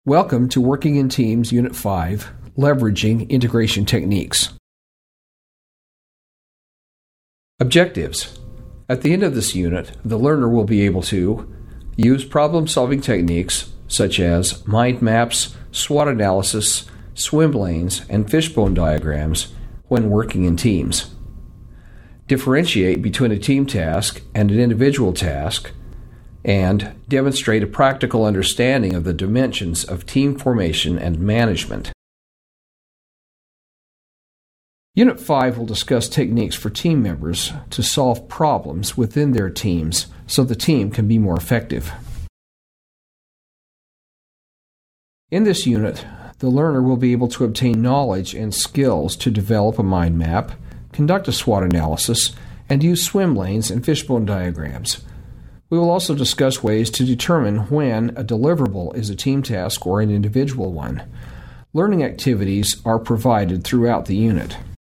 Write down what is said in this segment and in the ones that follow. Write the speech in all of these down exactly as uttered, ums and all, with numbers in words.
Welcome to Working in Teams Unit five, Leveraging Integration Techniques. Objectives. At the end of this unit, the learner will be able to use problem-solving techniques such as mind maps, SWOT analysis, swim lanes, and fishbone diagrams when working in teams. Differentiate between a team task and an individual task, and demonstrate a practical understanding of the dimensions of team formation and management. Unit five will discuss techniques for team members to solve problems within their teams so the team can be more effective. In this unit, the learner will be able to obtain knowledge and skills to develop a mind map, conduct a SWOT analysis, and use swim lanes and fishbone diagrams. We will also discuss ways to determine when a deliverable is a team task or an individual one. Learning activities are provided throughout the unit.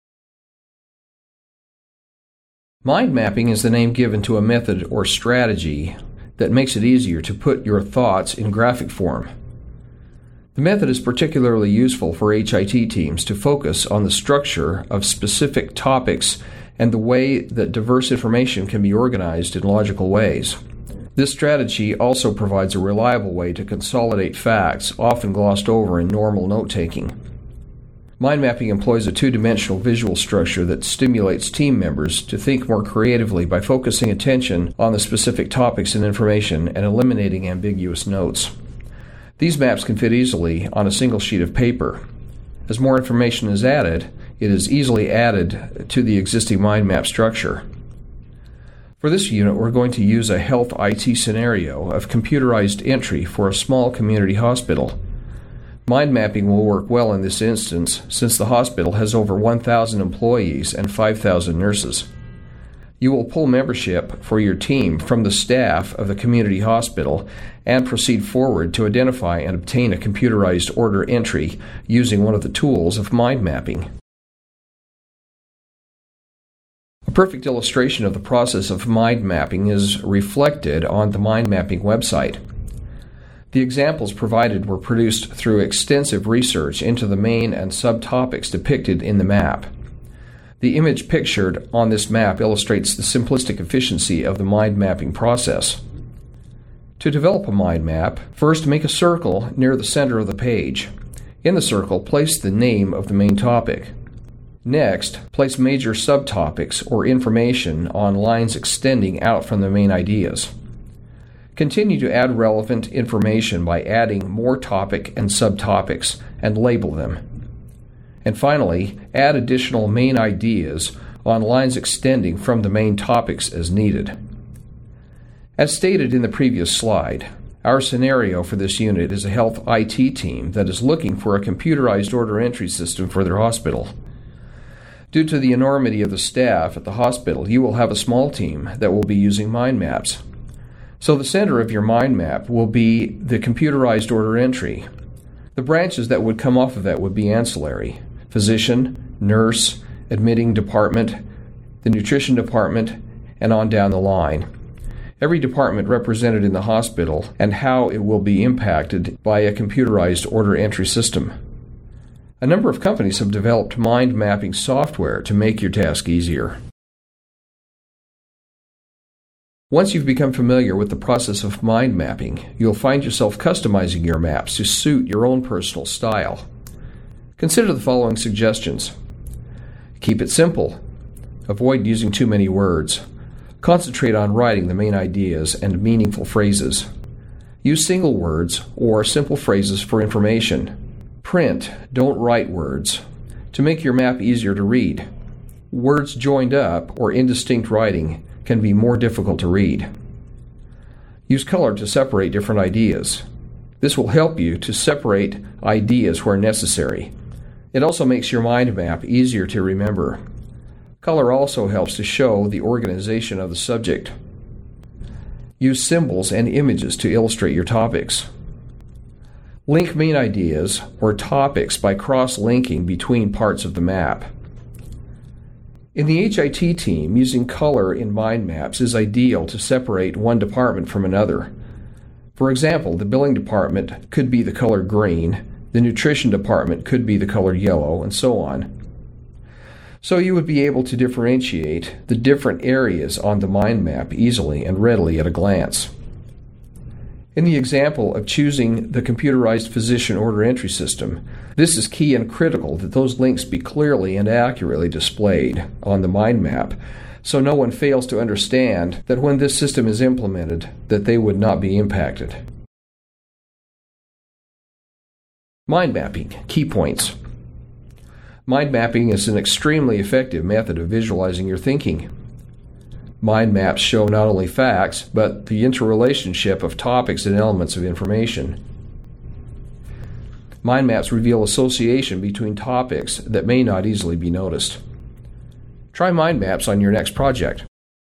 Mind mapping is the name given to a method or strategy that makes it easier to put your thoughts in graphic form. The method is particularly useful for H I T teams to focus on the structure of specific topics and the way that diverse information can be organized in logical ways. This strategy also provides a reliable way to consolidate facts often glossed over in normal note-taking. Mind mapping employs a two-dimensional visual structure that stimulates team members to think more creatively by focusing attention on the specific topics and information and eliminating ambiguous notes. These maps can fit easily on a single sheet of paper. As more information is added, it is easily added to the existing mind map structure. For this unit, we're going to use a health I T scenario of computerized entry for a small community hospital. Mind mapping will work well in this instance since the hospital has over one thousand employees and five thousand nurses. You will pull membership for your team from the staff of the community hospital and proceed forward to identify and obtain a computerized order entry using one of the tools of mind mapping. A perfect illustration of the process of mind mapping is reflected on the mind mapping website. The examples provided were produced through extensive research into the main and subtopics depicted in the map. The image pictured on this map illustrates the simplistic efficiency of the mind mapping process. To develop a mind map, first make a circle near the center of the page. In the circle, place the name of the main topic. Next, place major subtopics or information on lines extending out from the main ideas. Continue to add relevant information by adding more topic and subtopics and label them. And finally, add additional main ideas on lines extending from the main topics as needed. As stated in the previous slide, our scenario for this unit is a health I T team that is looking for a computerized order entry system for their hospital. Due to the enormity of the staff at the hospital, you will have a small team that will be using mind maps. So the center of your mind map will be the computerized order entry. The branches that would come off of that would be ancillary: physician, nurse, admitting department, the nutrition department, and on down the line. Every department represented in the hospital and how it will be impacted by a computerized order entry system. A number of companies have developed mind mapping software to make your task easier. Once you've become familiar with the process of mind mapping, you'll find yourself customizing your maps to suit your own personal style. Consider the following suggestions. Keep it simple. Avoid using too many words. Concentrate on writing the main ideas and meaningful phrases. Use single words or simple phrases for information. Print, don't write words. To make your map easier to read. Words joined up or indistinct writing can be more difficult to read. Use color to separate different ideas. This will help you to separate ideas where necessary. It also makes your mind map easier to remember. Color also helps to show the organization of the subject. Use symbols and images to illustrate your topics. Link main ideas or topics by cross-linking between parts of the map. In the H I T team, using color in mind maps is ideal to separate one department from another. For example, the billing department could be the color green, the nutrition department could be the color yellow, and so on. So you would be able to differentiate the different areas on the mind map easily and readily at a glance. In the example of choosing the computerized physician order entry system, this is key and critical that those links be clearly and accurately displayed on the mind map, so no one fails to understand that when this system is implemented, that they would not be impacted. Mind mapping, key points. Mind mapping is an extremely effective method of visualizing your thinking. Mind maps show not only facts, but the interrelationship of topics and elements of information. Mind maps reveal association between topics that may not easily be noticed. Try mind maps on your next project.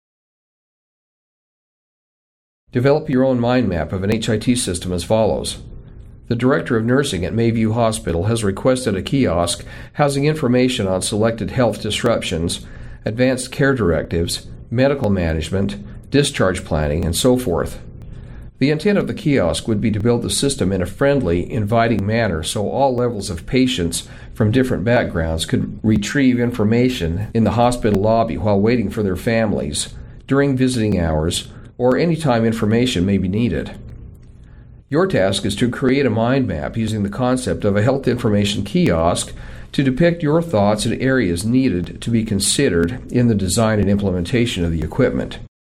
Develop your own mind map of an H I T system as follows. The Director of Nursing at Mayview Hospital has requested a kiosk housing information on selected health disruptions, advanced care directives, medical management, discharge planning, and so forth. The intent of the kiosk would be to build the system in a friendly, inviting manner so all levels of patients from different backgrounds could retrieve information in the hospital lobby while waiting for their families, during visiting hours, or any time information may be needed. Your task is to create a mind map using the concept of a health information kiosk to depict your thoughts and areas needed to be considered in the design and implementation of the equipment.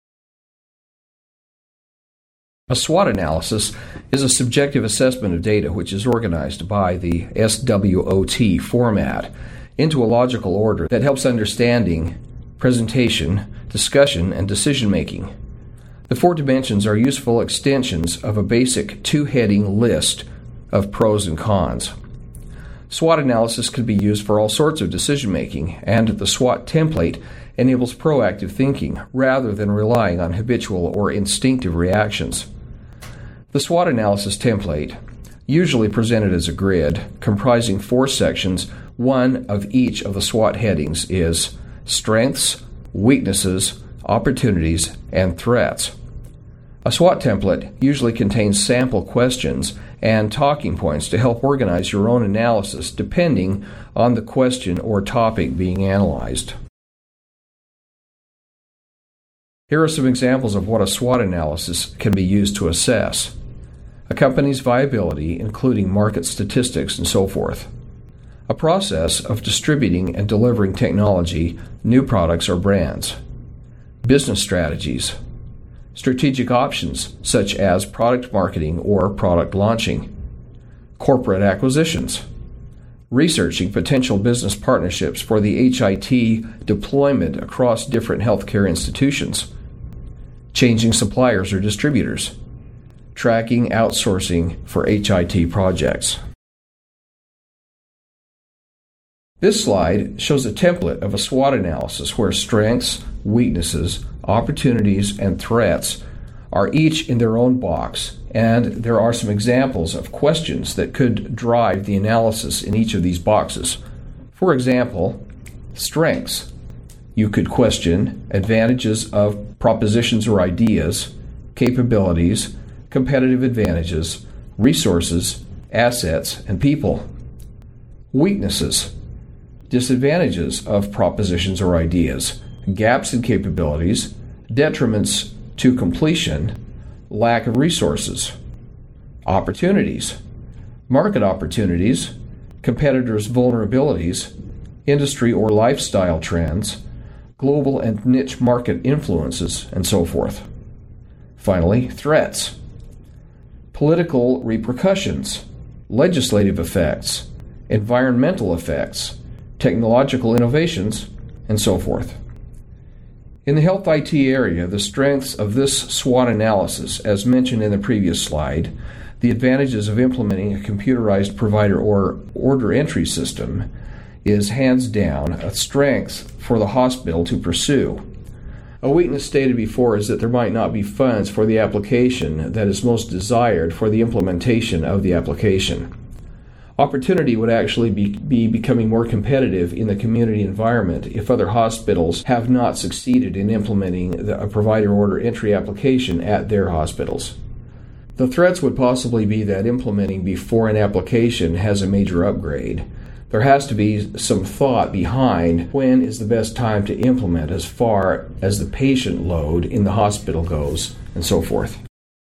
A SWOT analysis is a subjective assessment of data which is organized by the S W O T format into a logical order that helps understanding, presentation, discussion, and decision-making. The four dimensions are useful extensions of a basic two-heading list of pros and cons. SWOT analysis can be used for all sorts of decision-making, and the SWOT template enables proactive thinking rather than relying on habitual or instinctive reactions. The SWOT analysis template, usually presented as a grid, comprising four sections, one of each of the SWOT headings is strengths, weaknesses, opportunities, and threats. A SWOT template usually contains sample questions and talking points to help organize your own analysis depending on the question or topic being analyzed. Here are some examples of what a SWOT analysis can be used to assess. A company's viability, including market statistics and so forth. A process of distributing and delivering technology, new products or brands. Business strategies. Strategic options, such as product marketing or product launching. Corporate acquisitions. Researching potential business partnerships for the H I T deployment across different healthcare institutions. Changing suppliers or distributors. Tracking outsourcing for H I T projects. This slide shows a template of a SWOT analysis where strengths, weaknesses, opportunities, and threats are each in their own box, and there are some examples of questions that could drive the analysis in each of these boxes. For example, strengths. You could question advantages of propositions or ideas, capabilities, competitive advantages, resources, assets, and people. Weaknesses. Disadvantages of propositions or ideas, gaps in capabilities, detriments to completion, lack of resources. Opportunities. Market opportunities, competitors' vulnerabilities, industry or lifestyle trends, global and niche market influences, and so forth. Finally, threats. Political repercussions, legislative effects, environmental effects, technological innovations, and so forth. In the health I T area, the strengths of this SWOT analysis, as mentioned in the previous slide, the advantages of implementing a computerized provider or order entry system, is hands down a strength for the hospital to pursue. A weakness stated before is that there might not be funds for the application that is most desired for the implementation of the application. Opportunity would actually be, be becoming more competitive in the community environment if other hospitals have not succeeded in implementing the, a provider order entry application at their hospitals. The threats would possibly be that implementing before an application has a major upgrade. There has to be some thought behind when is the best time to implement as far as the patient load in the hospital goes, and so forth.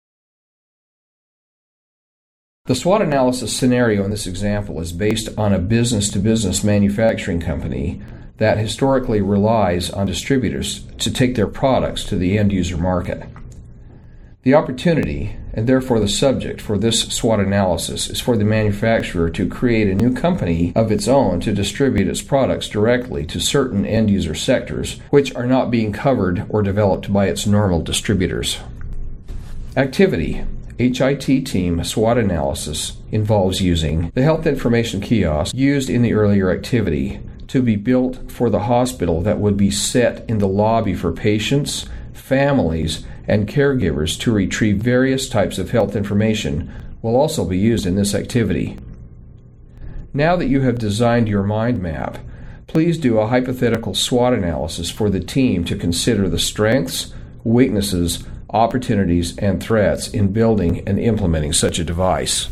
The SWOT analysis scenario in this example is based on a business-to-business manufacturing company that historically relies on distributors to take their products to the end-user market. The opportunity, and therefore the subject for this SWOT analysis, is for the manufacturer to create a new company of its own to distribute its products directly to certain end-user sectors which are not being covered or developed by its normal distributors. Activity. H I T team SWOT analysis involves using the health information kiosk used in the earlier activity to be built for the hospital that would be set in the lobby for patients, families, and caregivers to retrieve various types of health information will also be used in this activity. Now that you have designed your mind map, please do a hypothetical SWOT analysis for the team to consider the strengths, weaknesses, opportunities, and threats in building and implementing such a device.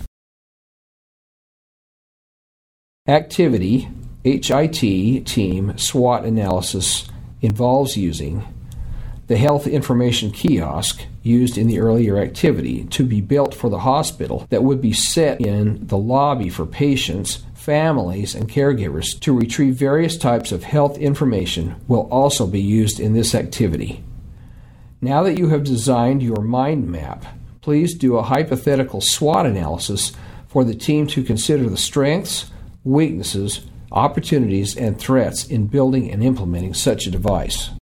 Activity H I T team SWOT analysis involves using the health information kiosk used in the earlier activity to be built for the hospital that would be set in the lobby for patients, families, and caregivers to retrieve various types of health information will also be used in this activity. Now that you have designed your mind map, please do a hypothetical SWOT analysis for the team to consider the strengths, weaknesses, opportunities, and threats in building and implementing such a device.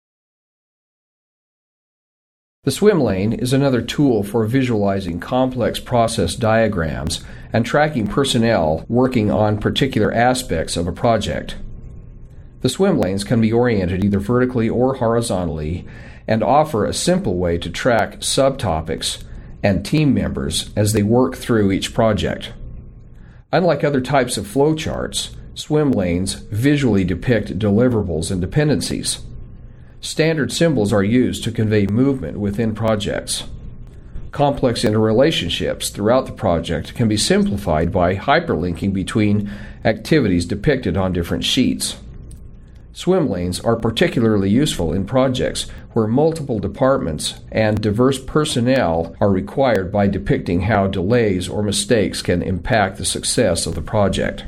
The swim lane is another tool for visualizing complex process diagrams and tracking personnel working on particular aspects of a project. The swim lanes can be oriented either vertically or horizontally and offer a simple way to track subtopics and team members as they work through each project. Unlike other types of flowcharts, swim lanes visually depict deliverables and dependencies. Standard symbols are used to convey movement within projects. Complex interrelationships throughout the project can be simplified by hyperlinking between activities depicted on different sheets. Swim lanes are particularly useful in projects where multiple departments and diverse personnel are required by depicting how delays or mistakes can impact the success of the project.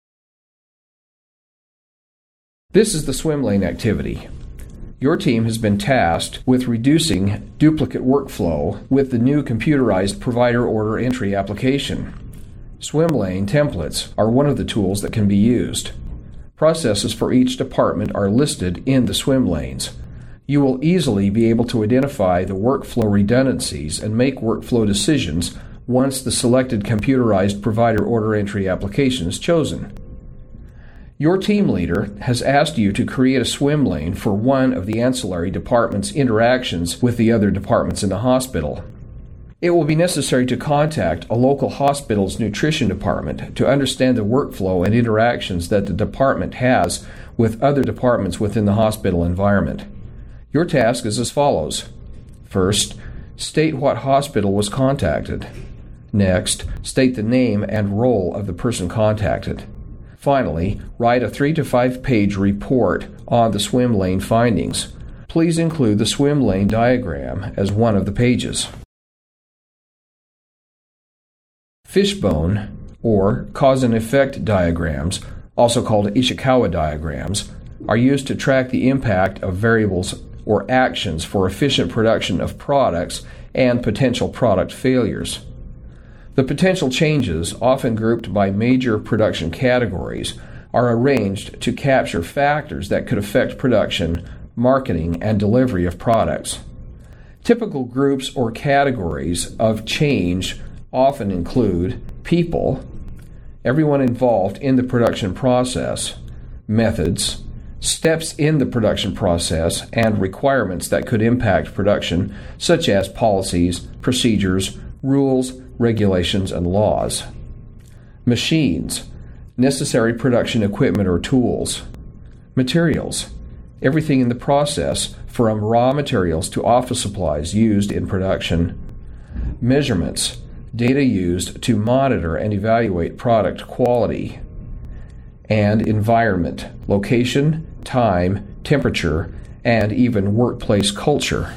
This is the swim lane activity. Your team has been tasked with reducing duplicate workflow with the new computerized provider order entry application. Swim lane templates are one of the tools that can be used. Processes for each department are listed in the swim lanes. You will easily be able to identify the workflow redundancies and make workflow decisions once the selected computerized provider order entry application is chosen. Your team leader has asked you to create a swim lane for one of the ancillary department's interactions with the other departments in the hospital. It will be necessary to contact a local hospital's nutrition department to understand the workflow and interactions that the department has with other departments within the hospital environment. Your task is as follows. First, state what hospital was contacted. Next, state the name and role of the person contacted. Finally, write a three to five page report on the swim lane findings. Please include the swim lane diagram as one of the pages. Fishbone, or cause and effect diagrams, also called Ishikawa diagrams, are used to track the impact of variables or actions for efficient production of products and potential product failures. The potential changes, often grouped by major production categories, are arranged to capture factors that could affect production, marketing, and delivery of products. Typical groups or categories of change often include people, everyone involved in the production process, methods, steps in the production process, and requirements that could impact production, such as policies, procedures, rules, regulations, and laws. Machines, necessary production equipment or tools. Materials, everything in the process from raw materials to office supplies used in production. Measurements, data used to monitor and evaluate product quality. And environment, location, time, temperature, and even workplace culture.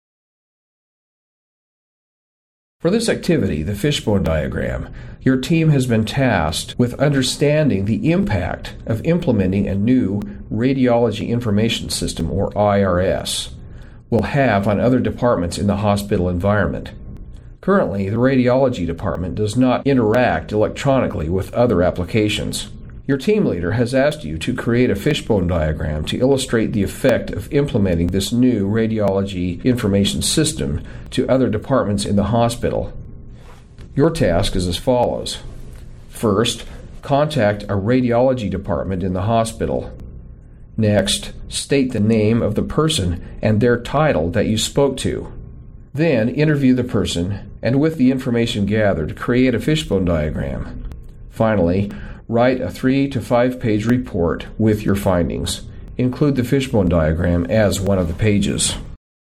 For this activity, the fishbone diagram, your team has been tasked with understanding the impact of implementing a new Radiology Information System, or I R S, will have on other departments in the hospital environment. Currently, the radiology department does not interact electronically with other applications. Your team leader has asked you to create a fishbone diagram to illustrate the effect of implementing this new radiology information system to other departments in the hospital. Your task is as follows. First, contact a radiology department in the hospital. Next, state the name of the person and their title that you spoke to. Then, interview the person, and with the information gathered, create a fishbone diagram. Finally, write a three to five page report with your findings. Include the fishbone diagram as one of the pages.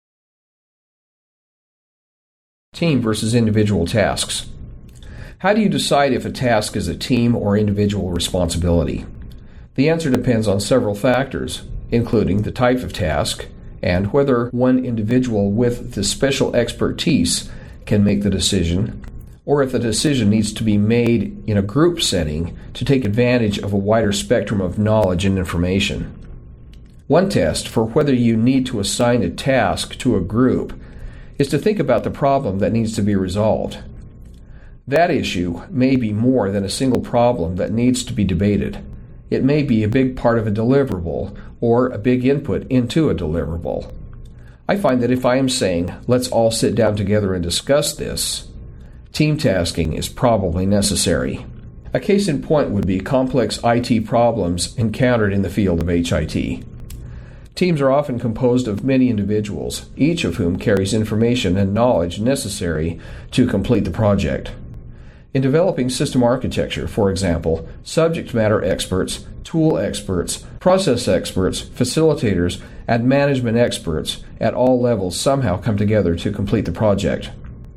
Team versus individual tasks. How do you decide if a task is a team or individual responsibility? The answer depends on several factors, including the type of task and whether one individual with the special expertise can make the decision, or if the decision needs to be made in a group setting to take advantage of a wider spectrum of knowledge and information. One test for whether you need to assign a task to a group is to think about the problem that needs to be resolved. That issue may be more than a single problem that needs to be debated. It may be a big part of a deliverable or a big input into a deliverable. I find that if I am saying, let's all sit down together and discuss this, team tasking is probably necessary. A case in point would be complex I T problems encountered in the field of H I T. Teams are often composed of many individuals, each of whom carries information and knowledge necessary to complete the project. In developing system architecture, for example, subject matter experts, tool experts, process experts, facilitators, and management experts at all levels somehow come together to complete the project.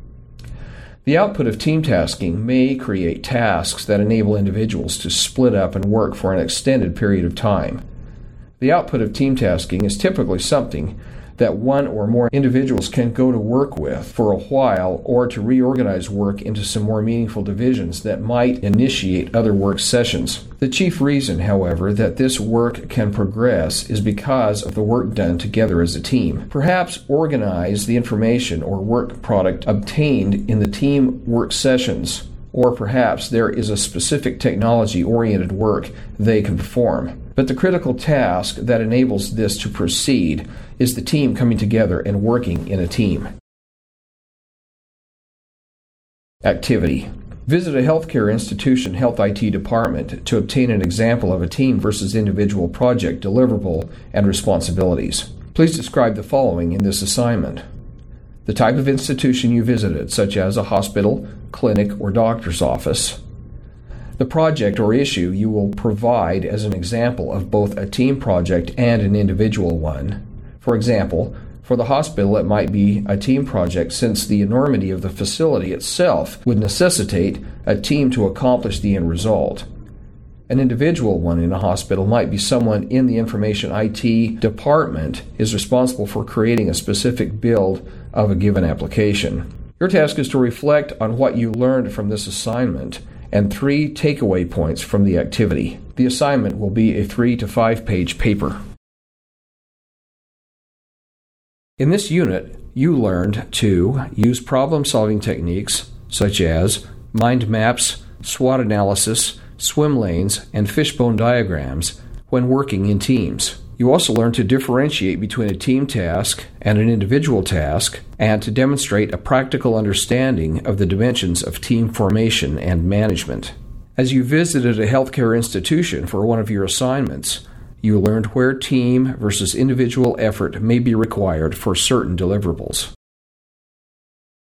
The output of team tasking may create tasks that enable individuals to split up and work for an extended period of time. The output of team tasking is typically something that one or more individuals can go to work with for a while, or to reorganize work into some more meaningful divisions that might initiate other work sessions. The chief reason, however, that this work can progress is because of the work done together as a team. Perhaps organize the information or work product obtained in the team work sessions, or perhaps there is a specific technology-oriented work they can perform. But the critical task that enables this to proceed is the team coming together and working in a team. Activity. Visit a healthcare institution health I T department to obtain an example of a team versus individual project deliverable and responsibilities. Please describe the following in this assignment. The type of institution you visited, such as a hospital, clinic, or doctor's office. The project or issue you will provide as an example of both a team project and an individual one. For example, for the hospital it might be a team project since the enormity of the facility itself would necessitate a team to accomplish the end result. An individual one in a hospital might be someone in the information I T department is responsible for creating a specific build of a given application. Your task is to reflect on what you learned from this assignment and three takeaway points from the activity. The assignment will be a three to five page paper. In this unit, you learned to use problem-solving techniques such as mind maps, SWOT analysis, swim lanes, and fishbone diagrams when working in teams. You also learned to differentiate between a team task and an individual task, and to demonstrate a practical understanding of the dimensions of team formation and management. As you visited a healthcare institution for one of your assignments, you learned where team versus individual effort may be required for certain deliverables.